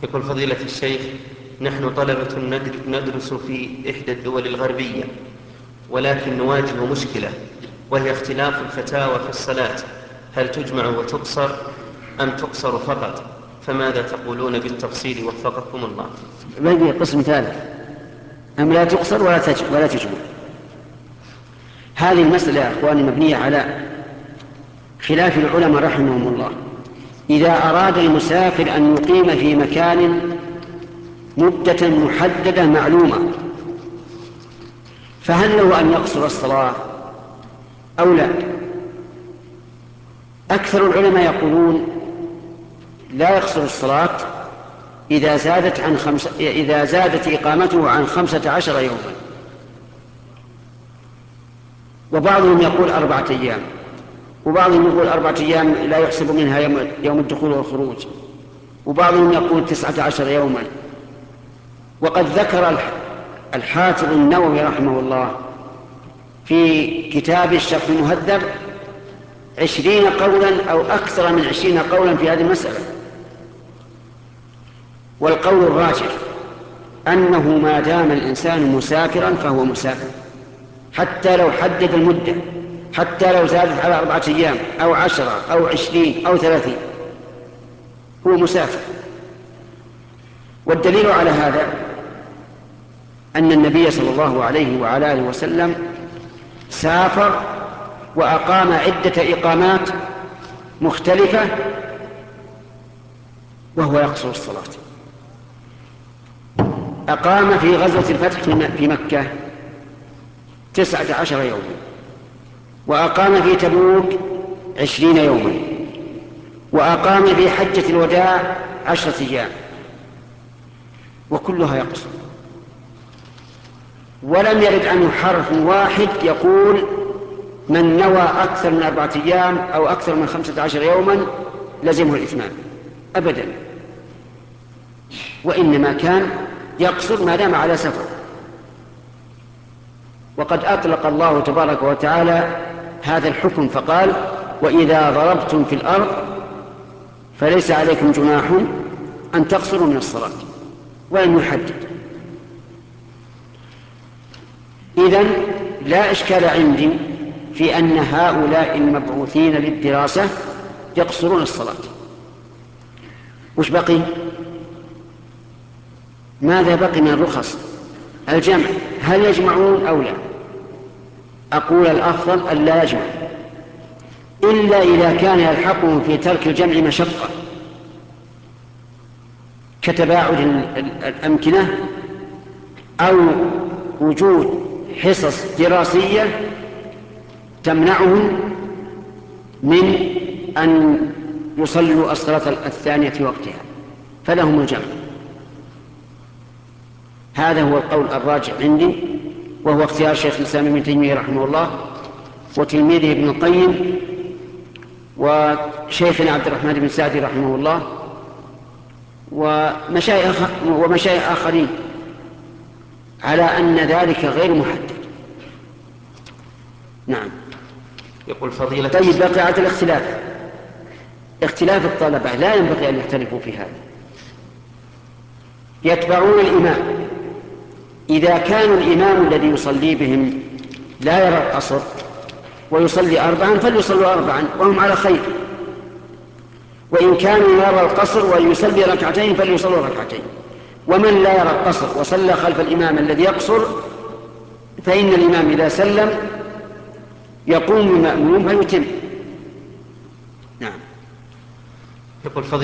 يقول فضيلة الشيخ: نحن طلبة ندرس في إحدى الدول الغربية، ولكن نواجه مشكلة، وهي اختلاف الفتاوى في الصلاة، هل تجمع وتقصر أم تقصر فقط؟ فماذا تقولون بالتفصيل وفقكم الله؟ بقي قسم ثالث: أم لا تقصر ولا تجمع. هذه المسألة يا أخواني مبنية على خلاف العلماء رحمهم الله. إذا أراد المسافر أن يقيم في مكان مدة محددة معلومة، فهل له أن يقصر الصلاة أو لا؟ أكثر العلماء يقولون لا يقصر الصلاة إذا زادت إقامته عن 15 يوما، وبعضهم يقول 4 أيام، وبعضهم يقول 4 أيام لا يحسب منها يوم الدخول والخروج، وبعضهم يقول 19 يوما. وقد ذكر الحافظ النووي رحمه الله في كتاب الشرح المهذب 20 قولا أو أكثر من 20 قولا في هذه المسألة. والقول الراجح أنه ما دام الإنسان مسافرا فهو مسافر، حتى لو حدد المدة، حتى لو زادت على 4 أيام أو 10 أو 20 أو 30، هو مسافر. والدليل على هذا أن النبي صلى الله عليه وعلى آله وسلم سافر وأقام عدة إقامات مختلفة وهو يقصر الصلاة. أقام في غزوة الفتح في مكة 19 يوما، وأقام في تبوك 20 يوما، وأقام في حجة الوداع 10 أيام، وكلها يقصر. ولم يرد عنه حرف واحد يقول من نوى أكثر من 4 أيام أو أكثر من 15 يوما لزمه الإتمام، أبدا. وإنما كان يقصر ما دام على سفر. وقد أطلق الله تبارك وتعالى هذا الحكم فقال: وإذا ضربتم في الأرض فليس عليكم جناح أن تقصروا من الصلاة، ولم يحدد. إذن لا إشكال عندي في أن هؤلاء المبعوثين للدراسة يقصرون الصلاة. وش بقي؟ ماذا بقي من الرخص؟ الجمع، هل يجمعون أو لا؟ أقول الأفضل أن لا يجمع، إلا إذا كان يلحقهم في ترك الجمع مشقة، كتباعد الأمكنة أو وجود حصص دراسية تمنعهم من أن يصلوا الصلاة الثانية في وقتها، فلهم الجمع. هذا هو القول الراجح عندي، وهو اختيار شيخ الإسلام ابن تيمية رحمه الله، وتلميذه ابن القيم، وشيخنا عبد الرحمن بن سعدي رحمه الله، ومشايخ آخرين، على أن ذلك غير محدد. نعم. يقول فضيلة طيب، بقي الاختلاف، اختلاف الطلبة لا ينبغي أن يختلفوا في هذا. يتبعون الإمام، إذا كان الإمام الذي يصلي بهم لا يرى القصر ويصلي 4 فليصلوا 4 وهم على خير، وإن كانوا يرى القصر ويصلي 2 فليصلوا 2. ومن لا يرى القصر وصلى خلف الإمام الذي يقصر، فإن الإمام إذا سلم يقوم المأموم فيتم. نعم. يقول فضيلة